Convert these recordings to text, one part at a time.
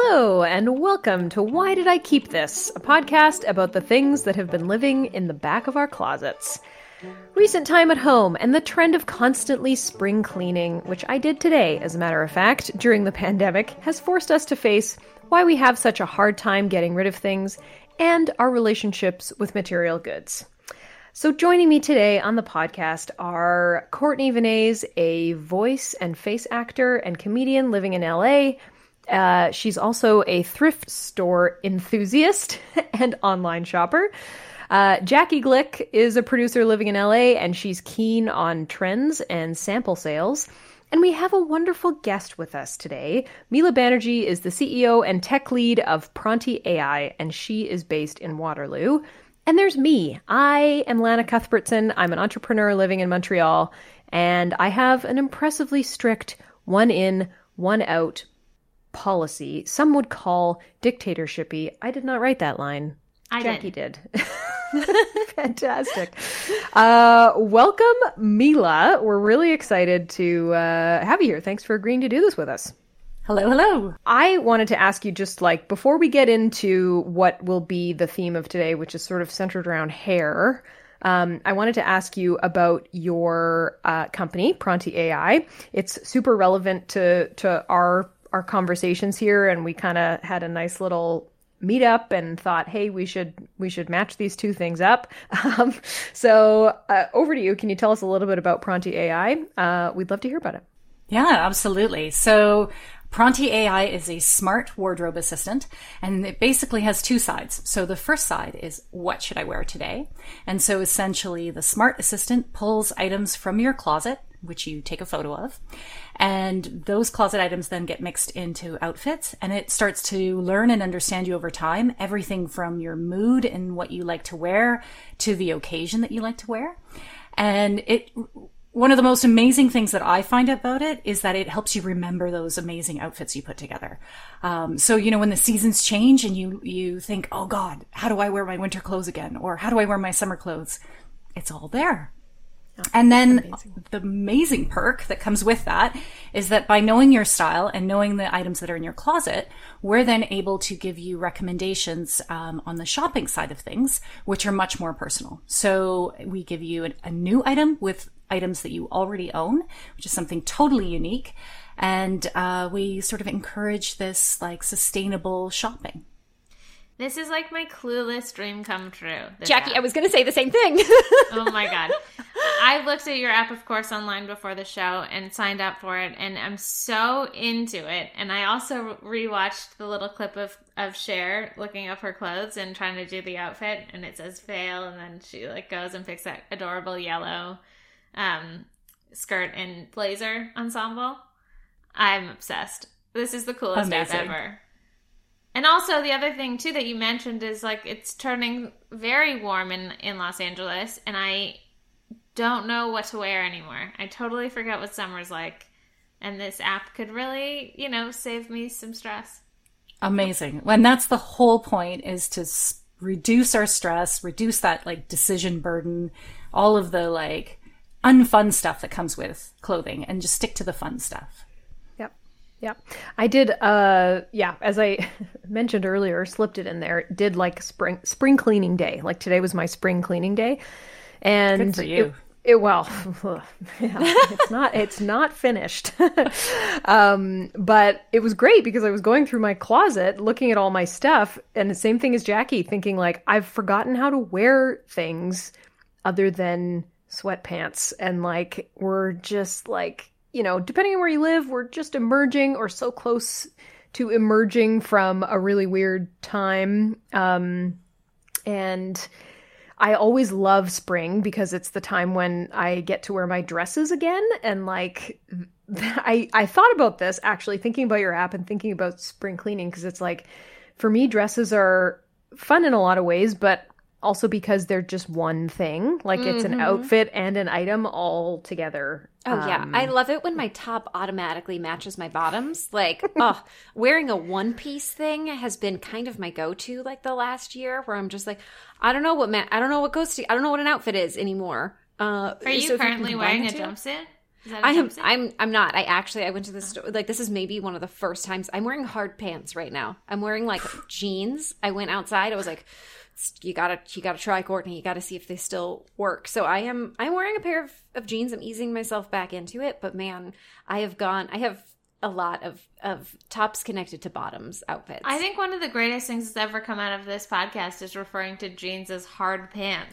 Hello, and welcome to Why Did I Keep This? A podcast about the things that have been living in the back of our closets. Recent time at home and the trend of constantly spring cleaning, which I did today, as a matter of fact, during the pandemic, has forced us to face why we have such a hard time getting rid of things and our relationships with material goods. So joining me today on the podcast are Courtney Vinay's, a voice and face actor and comedian living in LA. She's also a thrift store enthusiast and online shopper. Jackie Glick is a producer living in LA, and she's keen on trends and sample sales. And we have a wonderful guest with us today. Meela Banerjee is the CEO and tech lead of Pronti AI, and she is based in Waterloo. And there's me. I am Lana Cuthbertson. I'm an entrepreneur living in Montreal, and I have an impressively strict one in, one out policy. Some would call dictatorship-y. I did not write that line. Jackie did. Fantastic. Welcome, Meela. We're really excited to have you here. Thanks for agreeing to do this with us. Hello, hello. I wanted to ask you, just like, before we get into what will be the theme of today, which is sort of centered around hair, I wanted to ask you about your company, Pronti AI. It's super relevant to our conversations here, and we kind of had a nice little meet up and thought, hey, we should match these two things up. So over to you. Can you tell us a little bit about Pronti AI? We'd love to hear about it. Yeah, absolutely. So Pronti AI is a smart wardrobe assistant, and it basically has two sides. So the first side is, what should I wear today? And so essentially the smart assistant pulls items from your closet, which you take a photo of, and those closet items then get mixed into outfits, and it starts to learn and understand you over time, everything from your mood and what you like to wear to the occasion that you like to wear. And one of the most amazing things that I find about it is that it helps you remember those amazing outfits you put together. So, when the seasons change and you think, oh God, how do I wear my winter clothes again? Or how do I wear my summer clothes? It's all there. Oh, and then the amazing perk that comes with that is that by knowing your style and knowing the items that are in your closet, we're then able to give you recommendations on the shopping side of things, which are much more personal. So we give you a new item with items that you already own, which is something totally unique. And we sort of encourage this like sustainable shopping. This is like my Clueless dream come true. Jackie, app. I was going to say the same thing. Oh my God. I looked at your app, of course, online before the show and signed up for it, and I'm so into it. And I also rewatched the little clip of Cher looking up her clothes and trying to do the outfit, and it says fail, and then she like goes and picks that adorable yellow skirt and blazer ensemble. I'm obsessed. This is the coolest app ever. And also the other thing too that you mentioned is like it's turning very warm in Los Angeles, and I don't know what to wear anymore. I totally forget what summer's like, and this app could really, save me some stress. Amazing. And that's the whole point, is to reduce our stress, reduce that like decision burden, all of the like unfun stuff that comes with clothing, and just stick to the fun stuff. Yeah, I did. As I mentioned earlier, slipped it in there. Did like spring cleaning day. Like today was my spring cleaning day, and good for you. It's not finished. But it was great because I was going through my closet, looking at all my stuff, and the same thing as Jackie, thinking like I've forgotten how to wear things other than sweatpants, and like we're just like. Depending on where you live, we're just emerging or so close to emerging from a really weird time. And I always love spring because it's the time when I get to wear my dresses again. And like, I thought about this actually, thinking about your app and thinking about spring cleaning, because it's like, for me, dresses are fun in a lot of ways, but also because they're just one thing. Like it's an outfit and an item all together. Oh, yeah. I love it when my top automatically matches my bottoms. Like, wearing a one-piece thing has been kind of my go-to like the last year, where I'm just like, I don't know what goes to, I don't know what an outfit is anymore. Are you currently wearing a jumpsuit? Is that a jumpsuit? I'm not. I went to the store. Like, this is maybe one of the first times I'm wearing hard pants right now. I'm wearing like jeans. I went outside. I was like, you gotta try, Courtney. You gotta see if they still work. So I'm wearing a pair of jeans. I'm easing myself back into it. But man, I have a lot of tops connected to bottoms outfits. I think one of the greatest things that's ever come out of this podcast is referring to jeans as hard pants.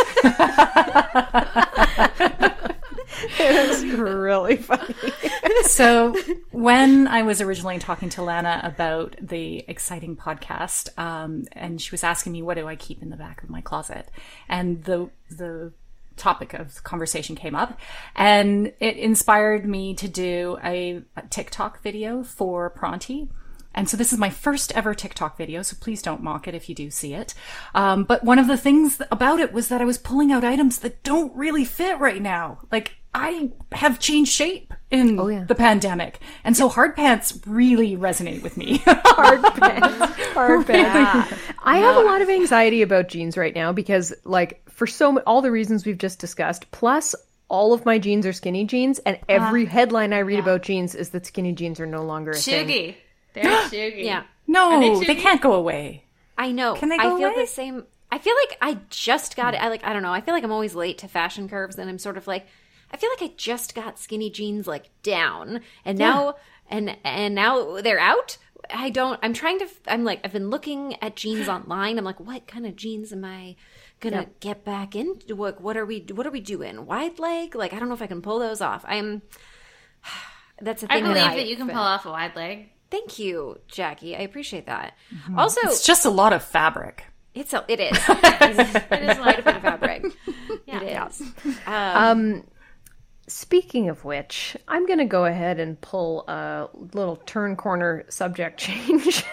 It was really funny. So when I was originally talking to Lana about the exciting podcast, and she was asking me, what do I keep in the back of my closet? And the topic of conversation came up, and it inspired me to do a TikTok video for Pronti. And so this is my first ever TikTok video, so please don't mock it if you do see it. But one of the things about it was that I was pulling out items that don't really fit right now. Like, I have changed shape in the pandemic. And so hard pants really resonate with me. Hard pants. Hard pants. I have a lot of anxiety about jeans right now because, like, for all the reasons we've just discussed, plus all of my jeans are skinny jeans, and every headline I read about jeans is that skinny jeans are no longer a thing. Shuggy. They're shuggy. Yeah. No, they can't go away. I know. Can they go I feel away? the same. I feel like I just got it. I don't know. I feel like I'm always late to fashion curves, and I'm sort of like, I feel like I just got skinny jeans like down, and now and now they're out. I'm trying to. I'm like, I've been looking at jeans online. I'm like, what kind of jeans am I gonna get back into? What are we doing? Wide leg? Like, I don't know if I can pull those off. That's a thing. I believe that you can pull off a wide leg. Thank you, Jackie. I appreciate that. Mm-hmm. Also, It's just a lot of fabric. it is. It is quite a bit of fabric. Yeah. It is. Speaking of which, I'm going to go ahead and pull a little turn corner subject change.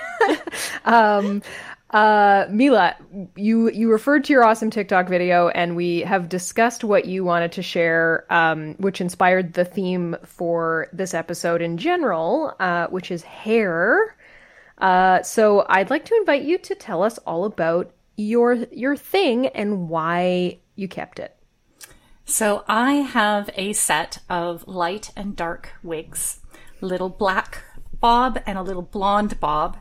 Mila, you referred to your awesome TikTok video, and we have discussed what you wanted to share, which inspired the theme for this episode in general, which is hair. So I'd like to invite you to tell us all about your thing and why you kept it. So I have a set of light and dark wigs, a little black bob and a little blonde bob.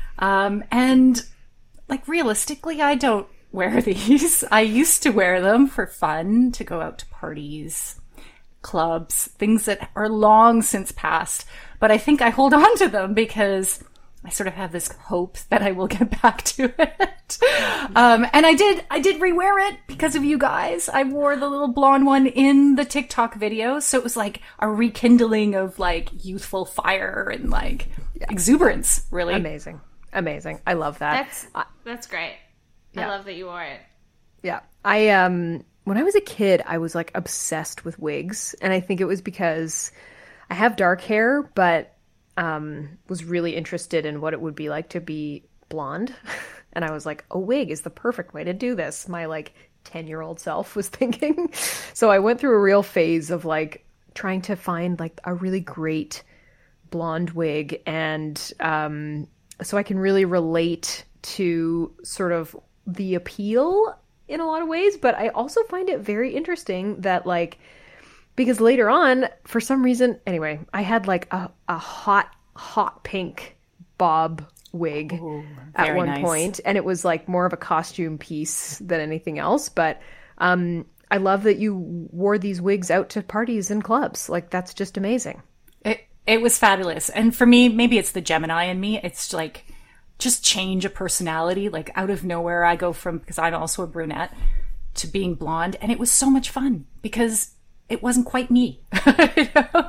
And like, realistically, I don't wear these. I used to wear them for fun, to go out to parties, clubs, things that are long since past. But I think I hold on to them because I sort of have this hope that I will get back to it. And I did rewear it because of you guys. I wore the little blonde one in the TikTok video. So it was like a rekindling of like youthful fire and like exuberance, really. Amazing. I love that. That's great. Yeah. I love that you wore it. Yeah. When I was a kid, I was like obsessed with wigs. And I think it was because I have dark hair, but was really interested in what it would be like to be blonde. And I was like, a wig is the perfect way to do this. My like 10-year-old self was thinking. So I went through a real phase of like trying to find like a really great blonde wig. And so I can really relate to sort of the appeal in a lot of ways. But I also find it very interesting that like, because later on, for some reason, anyway, I had like a hot pink bob wig at one point, and it was like more of a costume piece than anything else. But I love that you wore these wigs out to parties and clubs. Like, that's just amazing. It was fabulous. And for me, maybe it's the Gemini in me. It's like, just change a personality. Like, out of nowhere, I go from, because I'm also a brunette, to being blonde. And it was so much fun because it wasn't quite me. You know?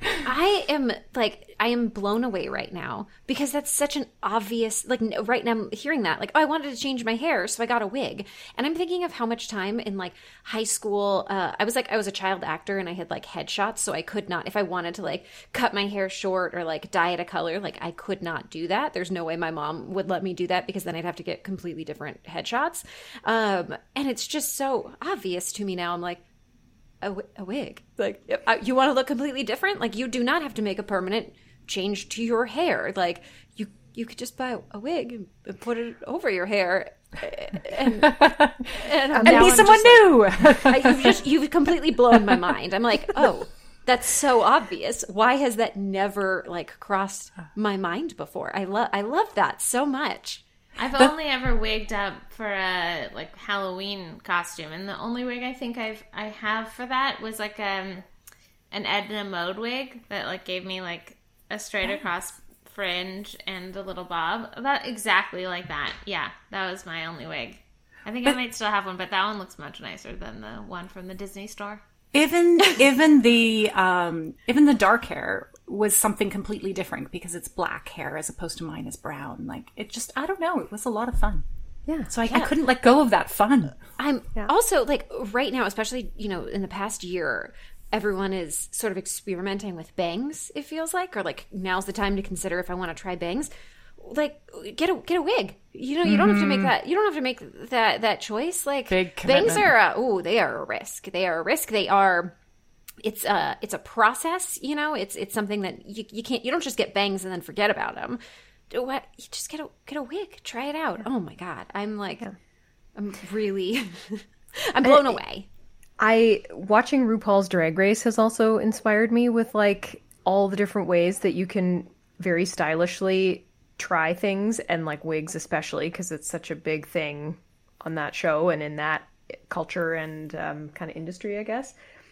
I am blown away right now because that's such an obvious, like, right now I'm hearing that, like, oh, I wanted to change my hair, so I got a wig. And I'm thinking of how much time in like high school, I was a child actor and I had like headshots, so I could not, if I wanted to like cut my hair short or like dye it a color, like I could not do that. There's no way my mom would let me do that because then I'd have to get completely different headshots. And it's just so obvious to me now. I'm like, a wig. Like, you want to look completely different? Like, you do not have to make a permanent change to your hair. Like, you could just buy a wig and put it over your hair and be someone new. Like, you've completely blown my mind. I'm like, oh, That's so obvious. Why has that never like crossed my mind before? I love that so much. I've only ever wigged up for a like Halloween costume, and the only wig I think I have for that was like an Edna Mode wig that like gave me like a straight across fringe and a little bob. That exactly like that. Yeah, that was my only wig. I think I might still have one, but that one looks much nicer than the one from the Disney store. Even the dark hair was something completely different because it's black hair as opposed to mine is brown. Like it just, I don't know. It was a lot of fun. Yeah. So I couldn't let go of that fun. I'm also like right now, especially, you know, in the past year, everyone is sort of experimenting with bangs, it feels like, or like now's the time to consider if I want to try bangs. Like get a wig. You know, you don't have to make that. You don't have to make that choice. Like big commitment. Bangs are they are a risk. They are a risk. They are. It's a process. You know, it's something that you can't. You don't just get bangs and then forget about them. You just get a wig. Try it out. Oh my god, I'm like, I'm really, I'm blown away. Watching RuPaul's Drag Race has also inspired me with like all the different ways that you can very stylishly try things, and like wigs especially because it's such a big thing on that show and in that culture and kind of industry, I guess.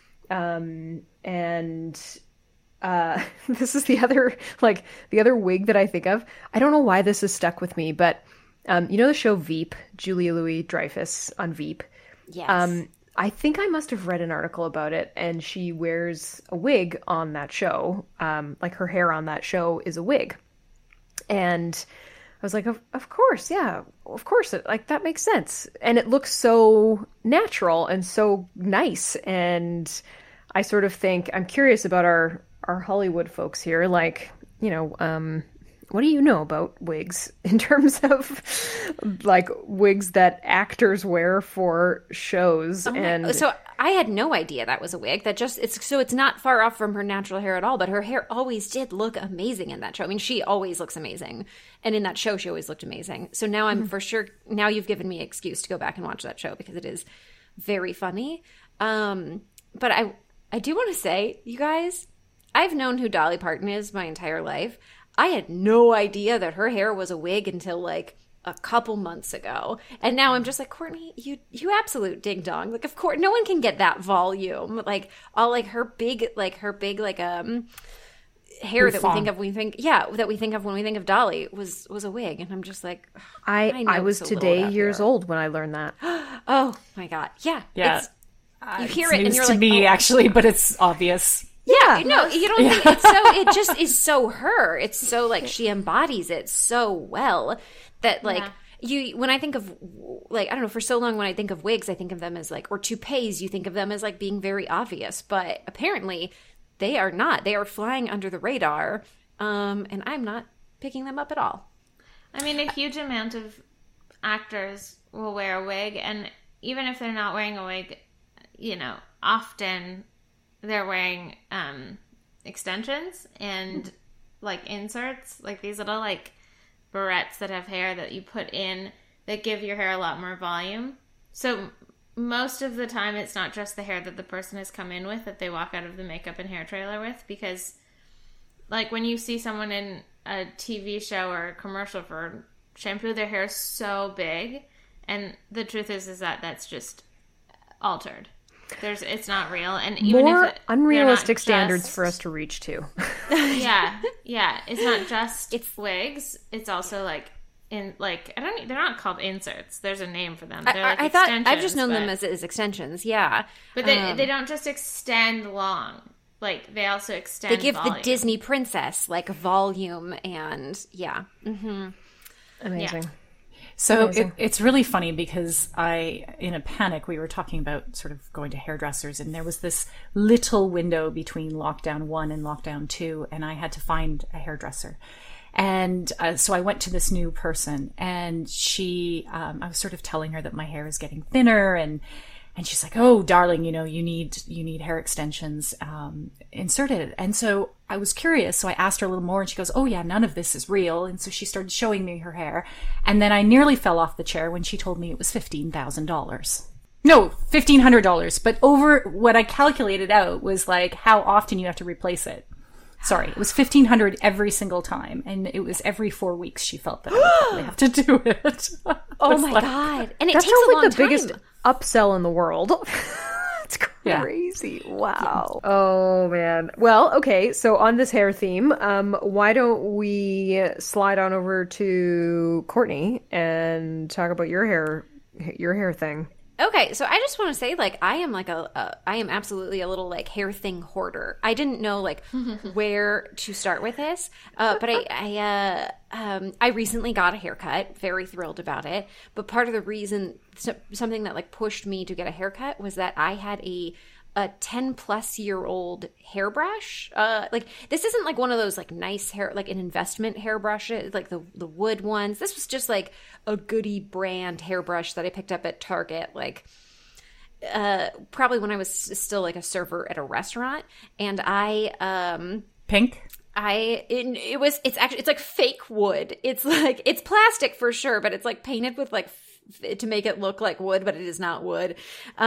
This is the other wig that I think of. I don't know why this is stuck with me, but you know the show Veep, Julia Louis-Dreyfus on Veep. Yes. I think I must have read an article about it, and she wears a wig on that show. Like her hair on that show is a wig. And I was like, of course, yeah, of course, like that makes sense. And it looks so natural and so nice. And I sort of think, I'm curious about our Hollywood folks here. Like, you know, what do you know about wigs in terms of like wigs that actors wear for shows? So I had no idea that was a wig. It's not far off from her natural hair at all, but her hair always did look amazing in that show. I mean, she always looks amazing. And in that show, she always looked amazing. So now I'm for sure, now you've given me an excuse to go back and watch that show because it is very funny. But I do want to say, you guys, I've known who Dolly Parton is my entire life. I had no idea that her hair was a wig until like a couple months ago. And now I'm just like, Courtney, you absolute ding dong. Like, of course, no one can get that volume. Like all like her big hair that we think of when we think of Dolly was a wig. And I'm just like, I was so today years old when I learned that. Oh my God. Yeah. You hear it and you're to like, me actually, but it's obvious. Yeah, no, you don't think it's so. It just is so her. It's so like she embodies it so well that like when I think of like I don't know, for so long when I think of wigs, I think of them as like, or toupees, you think of them as like being very obvious, but apparently they are not. They are flying under the radar, and I'm not picking them up at all. I mean, a huge amount of actors will wear a wig, and even if they're not wearing a wig, you know, often they're wearing extensions and like inserts, like these little like barrettes that have hair that you put in that give your hair a lot more volume. So most of the time it's not just the hair that the person has come in with that they walk out of the makeup and hair trailer with, because like when you see someone in a TV show or a commercial for shampoo, their hair is so big, and the truth is that that's just altered. It's not real, and even more if unrealistic standards for us to reach to. yeah, it's not just wigs. It's also like in like they're not called inserts. There's a name for them. They're like I thought I've just known them as extensions. Yeah, but they don't just extend long. Like they also extend. They give volume. the Disney princess like volume and amazing. Yeah. So it's really funny because in a panic, we were talking about sort of going to hairdressers, and there was this little window between lockdown 1 and lockdown 2, and I had to find a hairdresser. And so I went to this new person, and I was sort of telling her that my hair is getting thinner, and she's like, "Oh, darling, you know, you need hair extensions inserted." And so I was curious, so I asked her a little more, and she goes, "Oh yeah, none of this is real." And so she started showing me her hair, and then I nearly fell off the chair when she told me it was $15,000. No, $1,500. But over what I calculated out was like how often you have to replace it. Sorry, it was $1,500 every single time, and it was every 4 weeks she felt that I would probably have to do it. Oh my God. And it That takes sounds a long like the time. biggest upsell in the world. It's crazy. Yeah. Wow. Yeah. Oh man. Well, okay. So on this hair theme, why don't we slide on over to Courtney and talk about your hair thing? Okay, so I just want to say, like, I am absolutely a little like hair thing hoarder. I didn't know like where to start with this, but I recently got a haircut. Very thrilled about it. But part of the reason, something that like pushed me to get a haircut was that I had a 10-plus-year-old hairbrush. Like, this isn't like one of those like nice hair, like an investment hairbrushes, like the wood ones. This was just like a Goody brand hairbrush that I picked up at Target, like probably when I was still like a server at a restaurant. And Pink? it's like fake wood. It's like, it's plastic for sure, but it's like painted with like to make it look like wood, but it is not wood.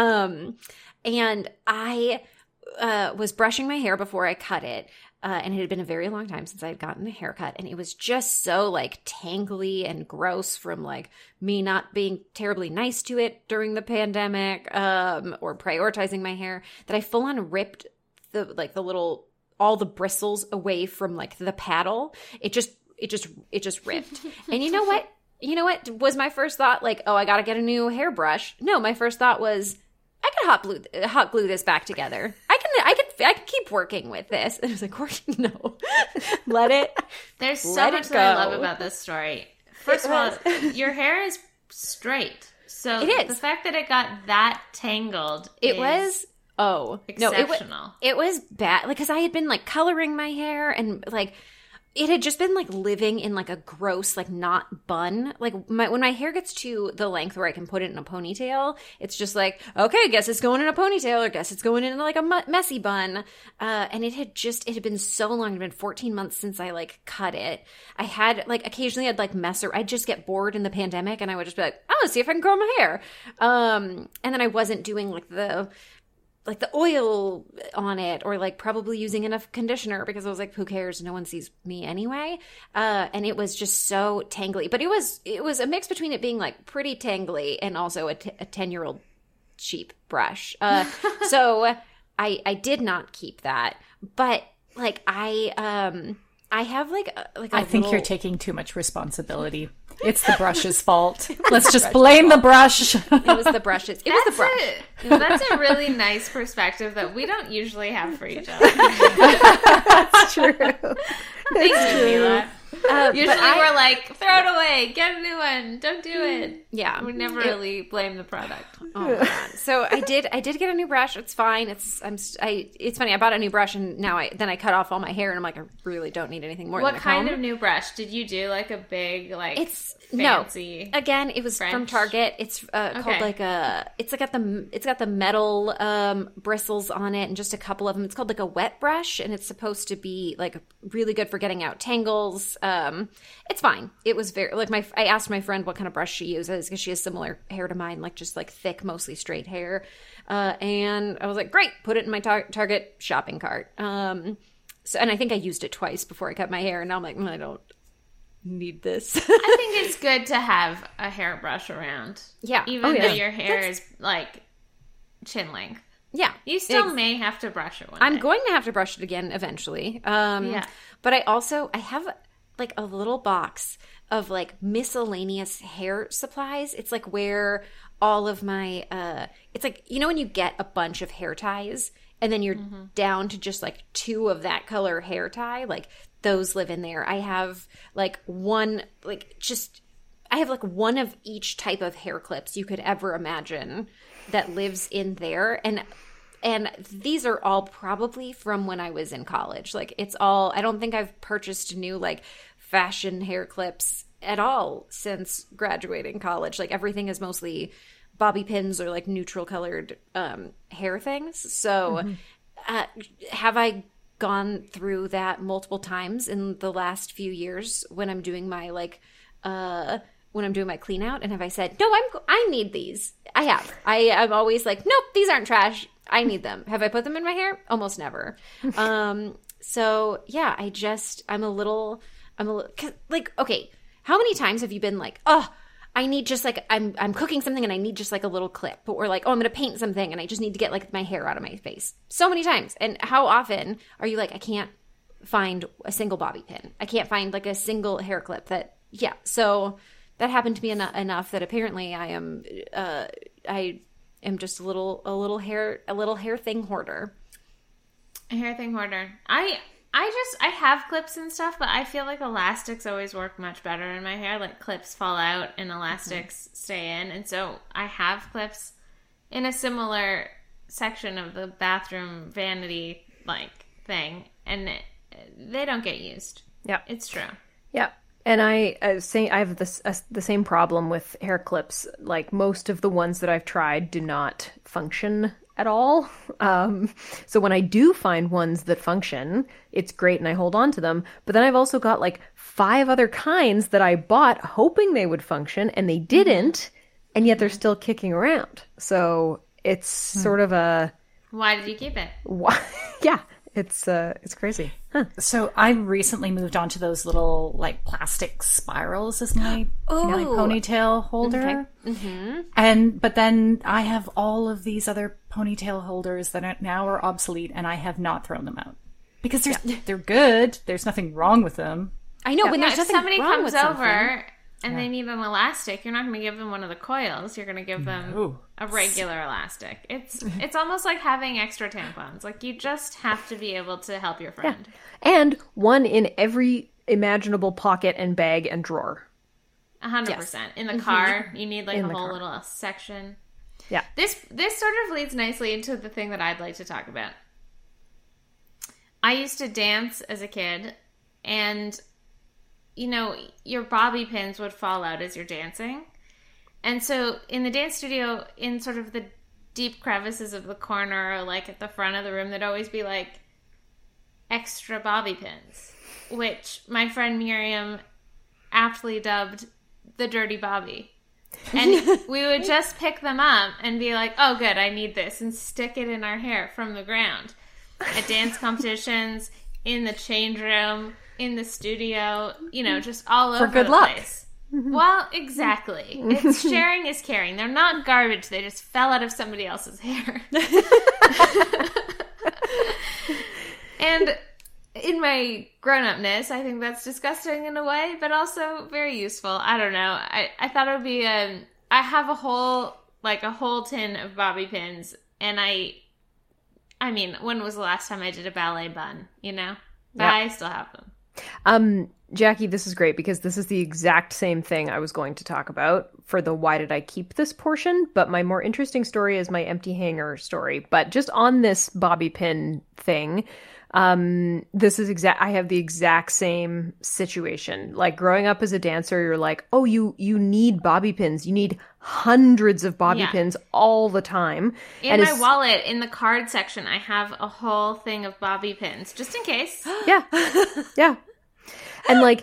And I was brushing my hair before I cut it. And it had been a very long time since I had gotten a haircut. And it was just so like tangly and gross from like me not being terribly nice to it during the pandemic or prioritizing my hair that I full on ripped all the bristles away from like the paddle. It just ripped. And you know what? You know what was my first thought? Like, oh, I got to get a new hairbrush. No, my first thought was, I can hot glue this back together. I can keep working with this. And I was like, no, let it. There's so much that I love about this story. First of all, your hair is straight, so it is. The fact that it got that tangled, was exceptional. No, it was bad. Like, because I had been like coloring my hair and like. It had just been like living in like a gross like knot bun. Like when my hair gets to the length where I can put it in a ponytail, it's just like, okay, I guess it's going in a ponytail, or guess it's going in like a messy bun. And it had been so long. It had been 14 months since I like cut it. I had like occasionally I'd like I'd just get bored in the pandemic and I would just be like, I want to see if I can grow my hair. And then I wasn't doing like the oil on it, or like probably using enough conditioner because I was like, who cares? No one sees me anyway. And it was just so tangly, but it was a mix between it being like pretty tangly and also a 10-year-old cheap brush. So I did not keep that, but like I have I think you're taking too much responsibility. It's the brush's fault. Let's just blame the brush. It was the brushes. It was the brush. That's a really nice perspective that we don't usually have for each other. That's true. Thank you, Mila. Usually we're like, throw it away, get a new one, don't do it. Yeah. We never really blame the product. Oh my God. So I did get a new brush. It's fine. It's funny. I bought a new brush and now I cut off all my hair and I'm like, I really don't need anything more. What than a kind comb. of new brush? Did you do like a big fancy? No. Again, it was French? From Target. It's called like it's got the metal bristles on it and just a couple of them. It's called like a wet brush and it's supposed to be like really good for getting out tangles. It's fine. It was very like I asked my friend what kind of brush she uses because she has similar hair to mine, like just like thick, mostly straight hair. And I was like, great, put it in my Target shopping cart. So, and I think I used it twice before I cut my hair, and now I'm like, I don't need this. I think it's good to have a hairbrush around. Yeah. Even though your hair is like chin length. Yeah. You still may have to brush it one I'm day. going to have to brush it again eventually. Yeah. But I have like a little box of like miscellaneous hair supplies. It's like where all of my it's like, you know, when you get a bunch of hair ties and then you're down to just like 2 of that color hair tie, like those live in there. I have like one of each type of hair clips you could ever imagine that lives in there. And these are all probably from when I was in college. Like it's all, I don't think I've purchased new like fashion hair clips at all since graduating college. Like everything is mostly bobby pins or like neutral colored hair things. So have I gone through that multiple times in the last few years when I'm doing my like when I'm doing my clean out? And have I said, no, I need these? I have. I'm always like, nope, these aren't trash. I need them. Have I put them in my hair? Almost never. So yeah, I'm a little, like, okay, how many times have you been like, oh, I need just like, I'm cooking something and I need just like a little clip, or like, oh, I'm going to paint something and I just need to get like my hair out of my face. So many times. And how often are you like, I can't find a single bobby pin. I can't find like a single hair clip that, yeah. So that happened to me enough that apparently I am just a little hair thing hoarder. A hair thing hoarder. I have clips and stuff, but I feel like elastics always work much better in my hair. Like clips fall out and elastics stay in. And so I have clips in a similar section of the bathroom vanity like thing, and they don't get used. Yeah. It's true. Yeah. And I have the same problem with hair clips. Like most of the ones that I've tried do not function at all. So when I do find ones that function, it's great and I hold on to them. But then I've also got like 5 other kinds that I bought hoping they would function and they didn't, and yet they're still kicking around. So it's sort of a... Why did you keep it? Yeah. It's crazy. Huh. So I recently moved on to those little like plastic spirals as my ponytail holder. Okay. But then I have all of these other ponytail holders that are obsolete, and I have not thrown them out because they're good. There's nothing wrong with them. I know, but there's if nothing somebody wrong comes with over something. and they need an elastic, you're not going to give them one of the coils. You're going to give them a regular elastic. It's almost like having extra tampons. Like you just have to be able to help your friend. Yeah. And one in every imaginable pocket and bag and drawer. 100%. Yes. In the car, you need like In a the whole car. little section. Yeah. This sort of leads nicely into the thing that I'd like to talk about. I used to dance as a kid, and your bobby pins would fall out as you're dancing. And so in the dance studio, in sort of the deep crevices of the corner, or like at the front of the room, there'd always be like extra bobby pins, which my friend Miriam aptly dubbed the dirty bobby. And we would just pick them up and be like, oh good, I need this, and stick it in our hair from the ground. At dance competitions, in the change room, in the studio, just all over good the luck. place. Well, exactly. It's sharing is caring. They're not garbage. They just fell out of somebody else's hair. And in my grown-upness, I think that's disgusting in a way, but also very useful. I don't know. I thought it would be I have a whole tin of bobby pins, and I mean, when was the last time I did a ballet bun, But Yeah. I still have them. Jackie, this is great because this is the exact same thing I was going to talk about for the why did I keep this portion, but my more interesting story is my empty hanger story. But just on this bobby pin thing, this is I have the exact same situation. Like growing up as a dancer, you're like, oh, you need bobby pins. You need hundreds of bobby pins all the time. In my wallet, in the card section, I have a whole thing of bobby pins, just in case. Yeah. Yeah. And like,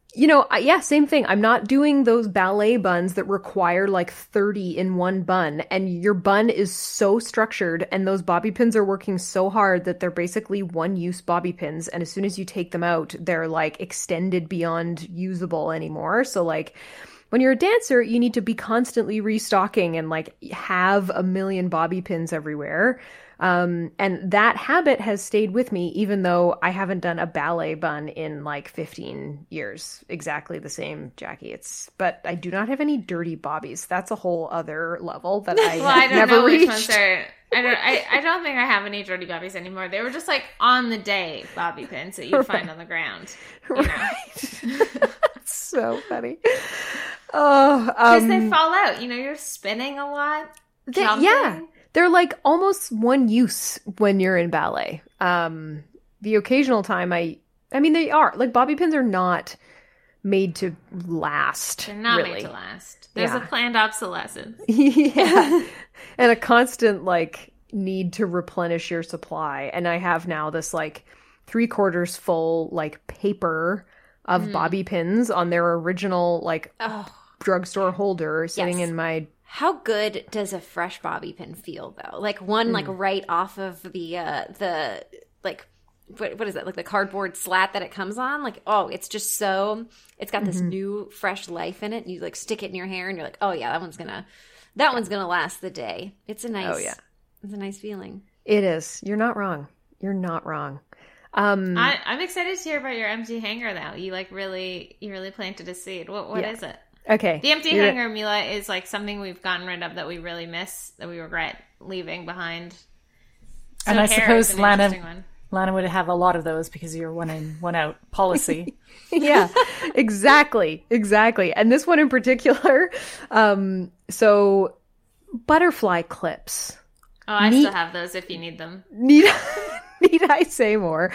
same thing. I'm not doing those ballet buns that require like 30 in one bun. And your bun is so structured and those bobby pins are working so hard that they're basically one-use bobby pins. And as soon as you take them out, they're like extended beyond usable anymore. So like when you're a dancer, you need to be constantly restocking and like have a million bobby pins everywhere. And that habit has stayed with me, even though I haven't done a ballet bun in like 15 years. Exactly the same, Jackie. But I do not have any dirty bobbies. That's a whole other level that I I don't never know reached. which ones are. I don't think I have any dirty bobbies anymore. They were just like on the day bobby pins that you'd find on the ground. Right. So funny. Oh, because they fall out. You're spinning a lot. Yeah. They're like almost one use when you're in ballet. The occasional time I mean, they are. Like bobby pins are not made to last. They're not really. made to last. There's a planned obsolescence. Yeah. And a constant like need to replenish your supply. And I have now this like 3/4 full like paper of bobby pins on their original like drugstore holder sitting Yes. in my... How good does a fresh bobby pin feel though? Like one like right off of the like what is that? Like the cardboard slat that it comes on? Like, oh, it's just so it's got this new fresh life in it, and you like stick it in your hair and you're like, "Oh yeah, that one's going to last the day." It's a nice it's a nice feeling. It is. You're not wrong. You're not wrong. I'm excited to hear about your empty hanger now. You really planted a seed. What is it? Okay. The empty hanger, Mila, is like something we've gotten rid of that we really miss, that we regret leaving behind. So and I hair is suppose an interesting one. Lana would have a lot of those because of your one in, one out policy. Yeah, exactly. And this one in particular, so butterfly clips. Oh, I still have those if you need them. Need I say more?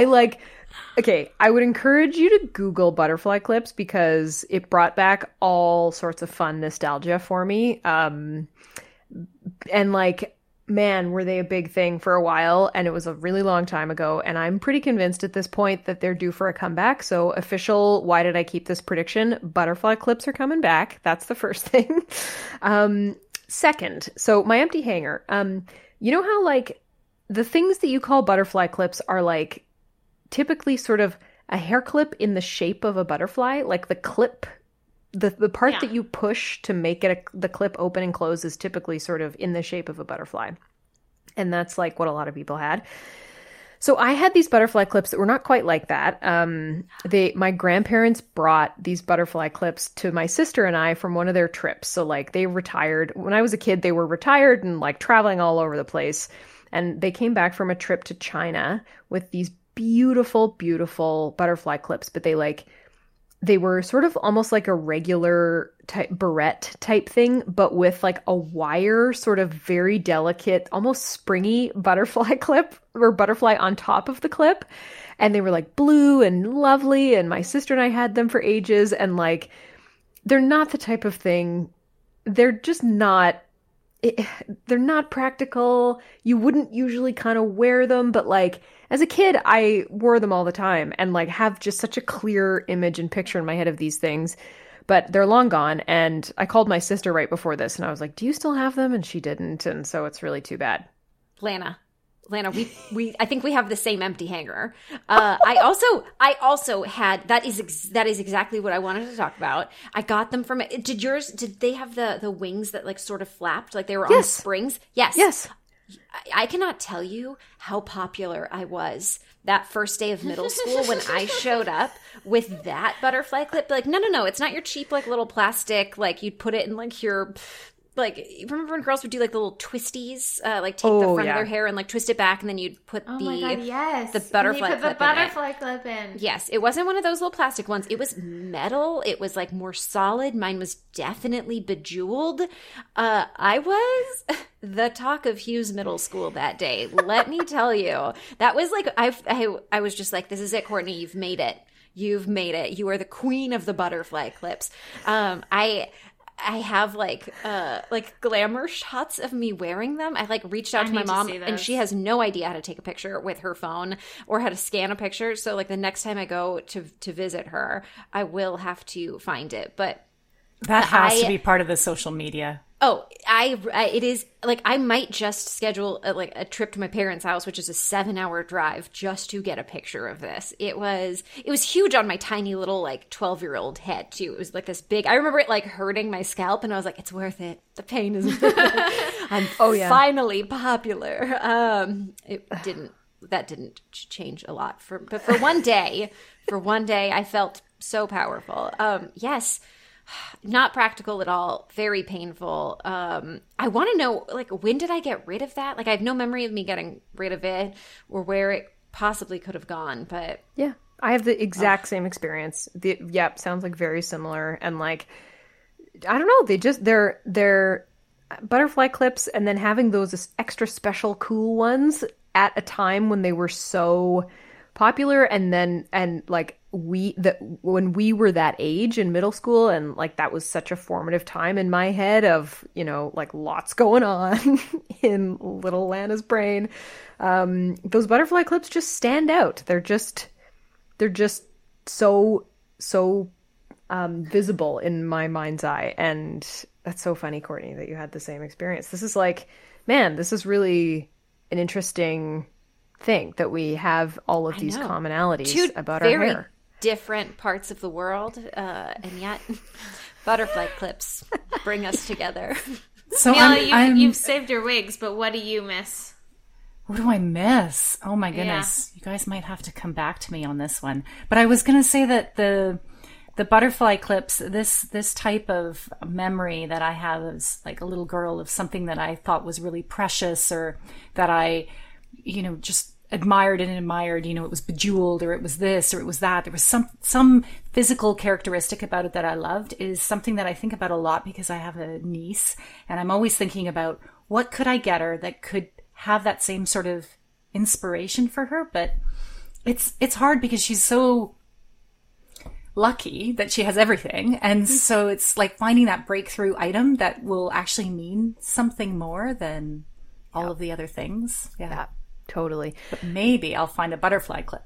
I would encourage you to Google butterfly clips because it brought back all sorts of fun nostalgia for me. And like, man, were they a big thing for a while, and it was a really long time ago. And I'm pretty convinced at this point that they're due for a comeback. So official, why did I keep this prediction? Butterfly clips are coming back. That's the first thing. Second, so my empty hanger. You know how like the things that you call butterfly clips are like typically sort of a hair clip in the shape of a butterfly, like the clip, the part that you push to make it the clip open and close is typically sort of in the shape of a butterfly. And that's like what a lot of people had. So I had these butterfly clips that were not quite like that. My grandparents brought these butterfly clips to my sister and I from one of their trips. So like they retired. When I was a kid, they were retired and like traveling all over the place. And they came back from a trip to China with these beautiful, beautiful butterfly clips, but they were sort of almost like a regular type barrette type thing, but with like a wire, sort of very delicate, almost springy butterfly clip or butterfly on top of the clip. And they were like blue and lovely. And my sister and I had them for ages. And like, they're not the type of thing, they're just not, they're not practical. You wouldn't usually kind of wear them, but like, as a kid, I wore them all the time and like have just such a clear image and picture in my head of these things, but they're long gone. And I called my sister right before this and I was like, do you still have them? And she didn't. And so it's really too bad. Lana, I think we have the same empty hanger. I also had, that is exactly what I wanted to talk about. I got them from, did they have the wings that like sort of flapped? Like they were on springs? Yes. I cannot tell you how popular I was that first day of middle school when I showed up with that butterfly clip. Like, no, it's not your cheap, like, little plastic, like, you'd put it in, like, your, like, remember when girls would do, like, the little twisties? Like, take the front of their hair and, like, twist it back, and then you'd put the butterfly clip the butterfly clip in. Yes, it wasn't one of those little plastic ones. It was metal. It was, like, more solid. Mine was definitely bejeweled. I was the talk of Hughes Middle School that day. Let me tell you. That was, like, I was just like, this is it, Courtney. You've made it. You've made it. You are the queen of the butterfly clips. I have like glamour shots of me wearing them. I like reached out to my mom and she has no idea how to take a picture with her phone or how to scan a picture. So like the next time I go to visit her, I will have to find it. But that has to be part of the social media. Oh, it is like I might just schedule a trip to my parents' house, which is a 7-hour drive, just to get a picture of this. It was huge on my tiny little like 12-year-old head too. It was like this big. I remember it like hurting my scalp, and I was like, "It's worth it. The pain is worth it. I'm finally popular." That didn't change a lot but for one day, I felt so powerful. Yes. Not practical at all. Very painful. I want to know, like, when did I get rid of that? Like, I have no memory of me getting rid of it or where it possibly could have gone. But yeah, I have the exact same experience. Sounds like very similar. And like, I don't know. They're butterfly clips, and then having those extra special cool ones at a time when they were so popular, and like when we were that age in middle school, and like that was such a formative time in my head of, you know, like lots going on in little Lana's brain. Those butterfly clips just stand out. They're just so visible in my mind's eye. And that's so funny, Courtney, that you had the same experience. This is like, man, this is really an interesting thing that we have all of these commonalities about our very hair. Different parts of the world, and yet butterfly clips bring us together. So Mila, you've saved your wigs, but what do you miss? What do I miss? Oh my goodness. You guys might have to come back to me on this one. But I was going to say that the butterfly clips, this type of memory that I have as like a little girl of something that I thought was really precious, or that I, just admired, it was bejeweled, or it was this, or it was that. There was some physical characteristic about it that I loved, is something that I think about a lot because I have a niece, and I'm always thinking about what could I get her that could have that same sort of inspiration for her. But it's hard because she's so lucky that she has everything, and so it's like finding that breakthrough item that will actually mean something more than all of the other things. Yeah, totally. But maybe I'll find a butterfly clip.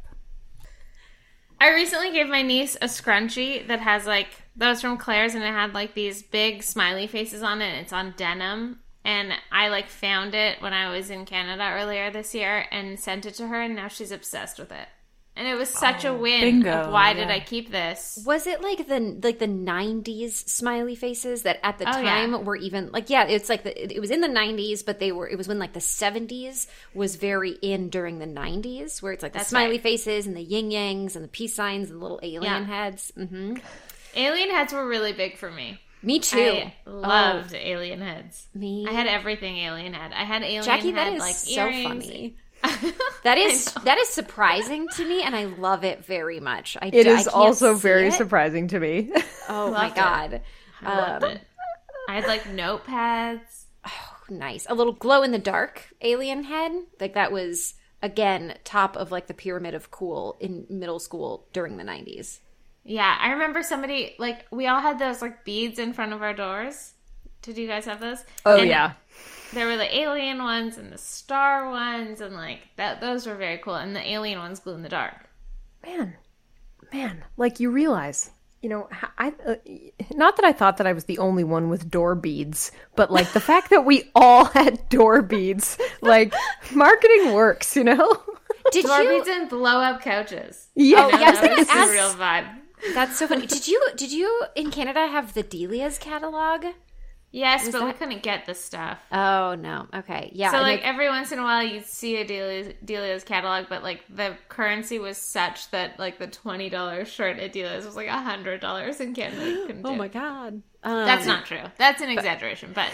I recently gave my niece a scrunchie that has that was from Claire's, and it had these big smiley faces on it, and it's on denim. And I found it when I was in Canada earlier this year and sent it to her, and now she's obsessed with it. And it was such a win of why did I keep this? Was it the 90s smiley faces that at the time were even it's it was in the 90s, but it was when the 70s was very in during the 90s, where it's the smiley faces and the yin yangs and the peace signs and the little alien heads. Mm-hmm. Alien heads were really big for me. Me too. I loved alien heads. I had everything alien head. I had alien Jackie, head, that is so earrings. funny. That is surprising to me, and I love it very much. It is also very surprising to me. Oh my God. I loved it. I had notepads. Oh, nice. A little glow in the dark alien head. That was, again, top of the pyramid of cool in middle school during the 90s. Yeah, I remember somebody, we all had those, beads in front of our doors. Did you guys have those? Oh, yeah. There were the alien ones and the star ones, and, those were very cool. And the alien ones glow in the dark. Man, you realize, I not that I thought that I was the only one with door beads, but, the fact that we all had door beads, marketing works, Door beads and blow-up couches. Yeah. Oh, yeah, I was that going to ask. The real vibe. That's so funny. Did you in Canada have the Delia's catalog? Yes, but we couldn't get the stuff. Oh, no. Okay. Yeah. So, every once in a while you'd see a Delia's catalog, but, the currency was such that, the $20 shirt at Delia's was, $100 in Canada. You couldn't do. Oh, my God. That's not true. That's an exaggeration, but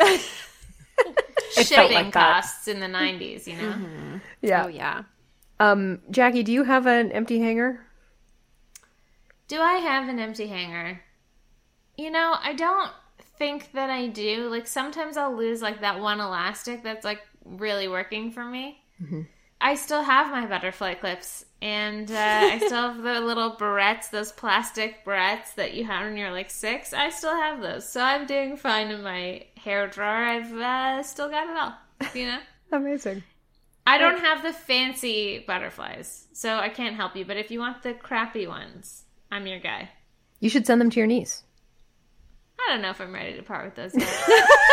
shipping costs in the 90s, Mm-hmm. Yeah. Oh, yeah. Jackie, do you have an empty hanger? Do I have an empty hanger? I don't think that I do. Sometimes I'll lose that one elastic that's really working for me. Mm-hmm. I still have my butterfly clips, and I still have the little barrettes, those plastic barrettes that you had when you're 6. I still have those, so I'm doing fine in my hair drawer. I've still got it all. Amazing. I don't have the fancy butterflies, so I can't help you. But if you want the crappy ones, I'm your guy. You should send them to your niece. I don't know if I'm ready to part with those yet.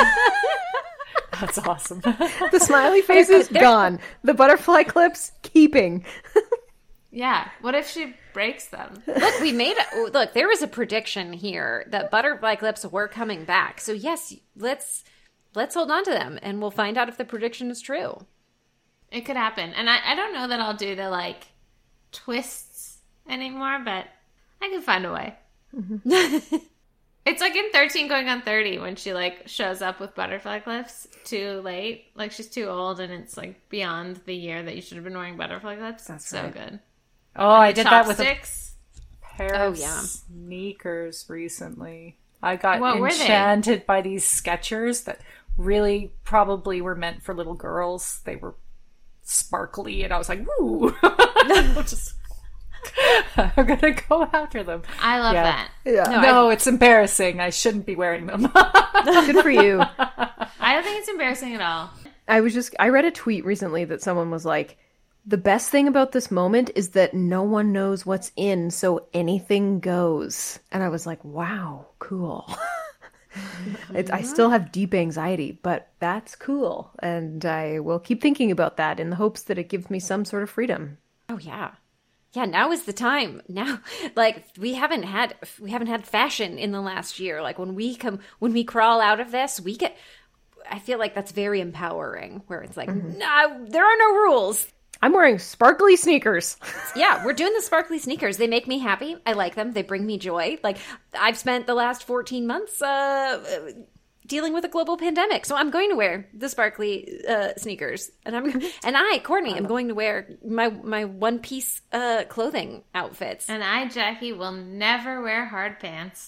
That's awesome. The smiley faces, gone. The butterfly clips, keeping. Yeah. What if she breaks them? Look, there was a prediction here that butterfly clips were coming back. So yes, let's hold on to them, and we'll find out if the prediction is true. It could happen. And I don't know that I'll do the twists anymore, but I can find a way. Mm-hmm. It's in 13 going on 30 when she shows up with butterfly clips too late. She's too old, and it's beyond the year that you should have been wearing butterfly clips. That's so good. Oh, I did that with a pair of sneakers recently. I got enchanted by these Skechers that really probably were meant for little girls. They were sparkly, and I was like, "Woo!" I'm gonna go after them. I love that. Yeah. No, it's embarrassing. I shouldn't be wearing them. Good for you. I don't think it's embarrassing at all. I read a tweet recently that someone was like, The best thing about this moment is that no one knows what's in, so anything goes. And I was like, wow, cool. I still have deep anxiety, but that's cool. And I will keep thinking about that in the hopes that it gives me some sort of freedom. Oh, yeah. Yeah, now is the time. Now, like, we haven't had fashion in the last year. Like, when we crawl out of this, I feel like that's very empowering, where it's like, no, there are no rules. I'm wearing sparkly sneakers. Yeah, we're doing the sparkly sneakers. They make me happy. I like them. They bring me joy. Like, I've spent the last 14 months dealing with a global pandemic, so I'm going to wear the sparkly sneakers. And Courtney, am going to wear my one-piece clothing outfits. And I, Jackie, will never wear hard pants.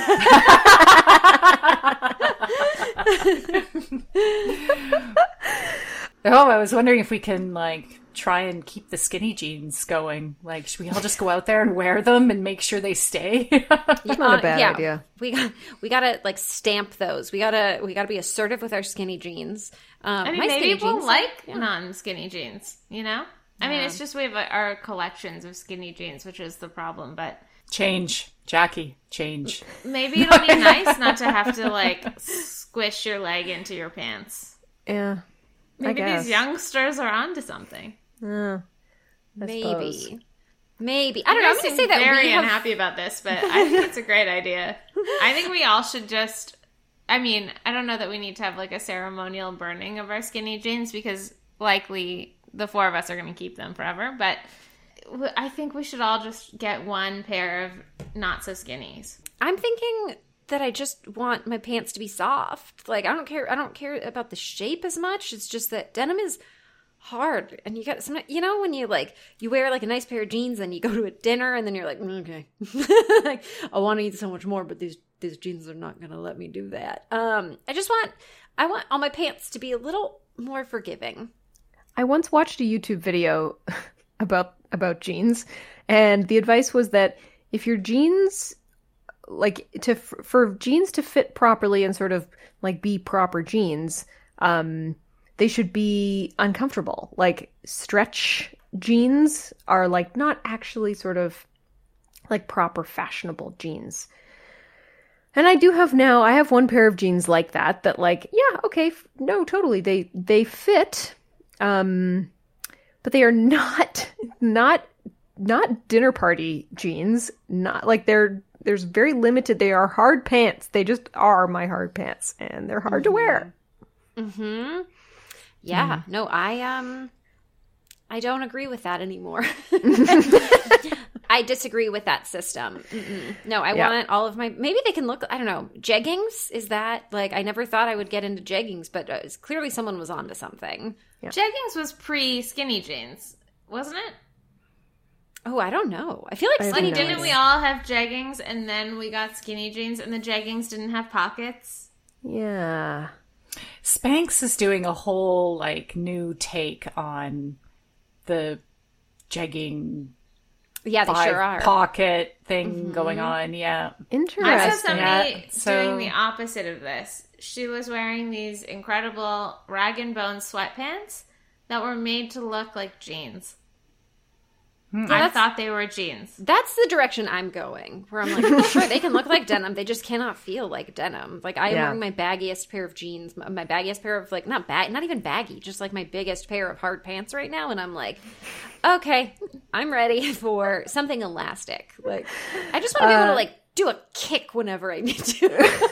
Oh, I was wondering if we can, like, try and keep the skinny jeans going. Like, should we all just go out there and wear them and make sure they stay? That's not a bad idea. We gotta like stamp those. We gotta be assertive with our skinny jeans. I mean, maybe people like non-skinny jeans, you know? I mean, it's just we have our collections of skinny jeans, which is the problem, but... Change. Jackie, change. Maybe it'll be nice not to have to, like, squish your leg into your pants. Yeah. Maybe these youngsters are onto something. Maybe. I don't know. I'm going to say that very unhappy about this, but I think it's a great idea. I think we all should just... I mean, I don't know that we need to have, like, a ceremonial burning of our skinny jeans, because likely the four of us are going to keep them forever, but I think we should all just get one pair of not-so-skinnies. I'm thinking that I just want my pants to be soft. Like, I don't care about the shape as much. It's just that denim is hard, and you got some, you know, when you wear like a nice pair of jeans and you go to a dinner and then you're like, okay, like, I want to eat so much more, but these jeans are not going to let me do that. I want all my pants to be a little more forgiving. I once watched a YouTube video about jeans, and the advice was that if your jeans, like, for jeans to fit properly and sort of like be proper jeans, they should be uncomfortable. Like, stretch jeans are like not actually sort of like proper fashionable jeans. And I have one pair of jeans like that like, yeah, okay, no, totally. They fit, but they are not dinner party jeans. Not like there's very limited. They are hard pants. They just are my hard pants, and they're hard to wear. Mm-hmm. Yeah. No, I don't agree with that anymore. I disagree with that system. No, I want all of my, maybe they can look, I don't know, jeggings? Is that, like, I never thought I would get into jeggings, but clearly someone was onto something. Yeah. Jeggings was pre-skinny jeans, wasn't it? Oh, I don't know. I feel like skinny didn't we all have jeggings, and then we got skinny jeans, and the jeggings didn't have pockets? Yeah. Spanx is doing a whole, like, new take on the jegging... Yeah, they sure are. Pocket thing going on, yeah. Interesting. I saw somebody doing the opposite of this. She was wearing these incredible rag and bone sweatpants that were made to look like jeans. I thought they were jeans. That's the direction I'm going, where I'm like, sure, they can look like denim. They just cannot feel like denim. Like, I am wearing my baggiest pair of jeans, my baggiest pair of, like, not even baggy, just like my biggest pair of hard pants right now. And I'm like, okay, I'm ready for something elastic. Like, I just want to be able to, like, do a kick whenever I need to.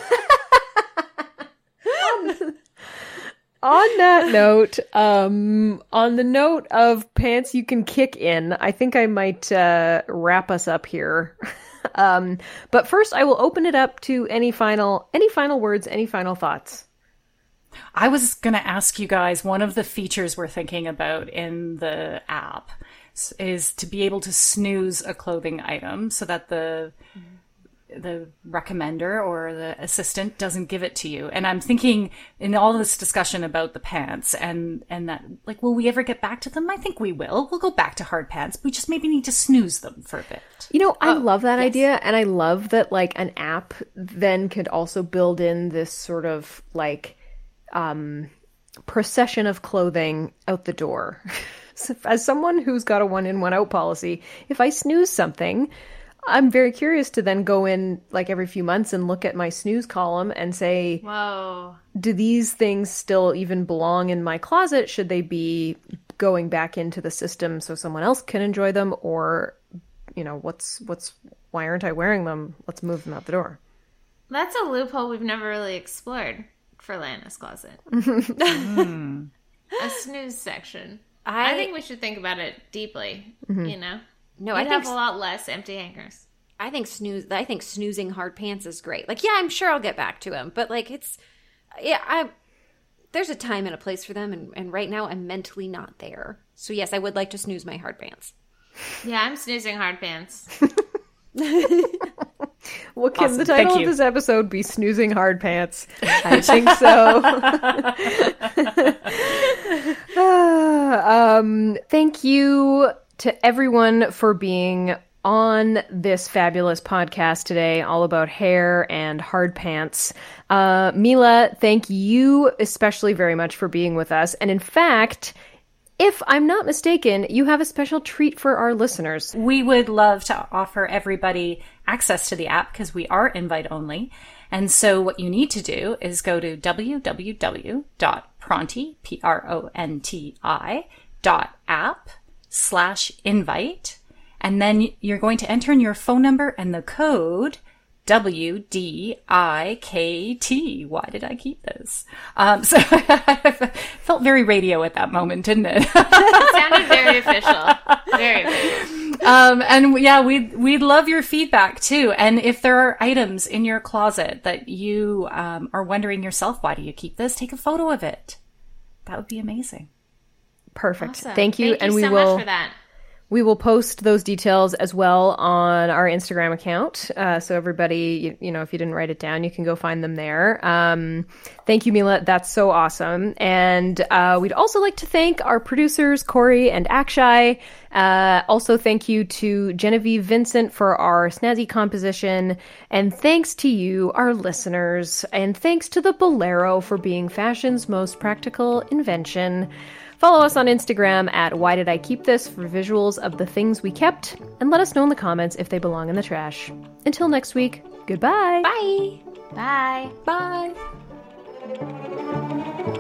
On that note, on the note of pants you can kick in, I think I might wrap us up here. But first, I will open it up to any final words, any final thoughts. I was going to ask you guys, one of the features we're thinking about in the app is to be able to snooze a clothing item so that the recommender or the assistant doesn't give it to you. And I'm thinking in all this discussion about the pants and that, like, will we ever get back to them? I think we will. We'll go back to hard pants. We just maybe need to snooze them for a bit. You know, I love that idea. And I love that, like, an app then could also build in this sort of, like, procession of clothing out the door. So as someone who's got a 1 in, 1 out policy, if I snooze something, I'm very curious to then go in like every few months and look at my snooze column and say, Whoa. do these things still even belong in my closet? Should they be going back into the system so someone else can enjoy them? Or, you know, why aren't I wearing them? Let's move them out the door. That's a loophole we've never really explored for Lana's closet. A snooze section. I think we should think about it deeply, you know? No, You'd I think have a lot less empty hangers. I think snoozing hard pants is great. Like, yeah, I'm sure I'll get back to him, but like there's a time and a place for them, and right now I'm mentally not there. So yes, I would like to snooze my hard pants. Yeah, I'm snoozing hard pants. Well, Kim, Awesome. the title Thank of you. this episode be Snoozing Hard Pants. I think so. Thank you to everyone for being on this fabulous podcast today, all about hair and hard pants. Mila, thank you especially very much for being with us. And in fact, if I'm not mistaken, you have a special treat for our listeners. We would love to offer everybody access to the app because we are invite only. And so what you need to do is go to www.pronti, PRONTI.app/invite. And then you're going to enter in your phone number and the code WDIKT. Why did I keep this? So I felt very radio at that moment, didn't it? It sounded very official. Very official. And yeah, we'd love your feedback too. And if there are items in your closet that you are wondering yourself, why do you keep this? Take a photo of it. That would be amazing. Perfect. Awesome. Thank you. And we so will much for that. We will post those details as well on our Instagram account. So everybody, you know, if you didn't write it down, you can go find them there. Thank you, Mila. That's so awesome. And we'd also like to thank our producers, Corey and Akshay. Also, thank you to Genevieve Vincent for our snazzy composition. And thanks to you, our listeners. And thanks to the Bolero for being fashion's most practical invention. Follow us on Instagram at Why Did I Keep This for visuals of the things we kept, and let us know in the comments if they belong in the trash. Until next week, goodbye. Bye. Bye. Bye.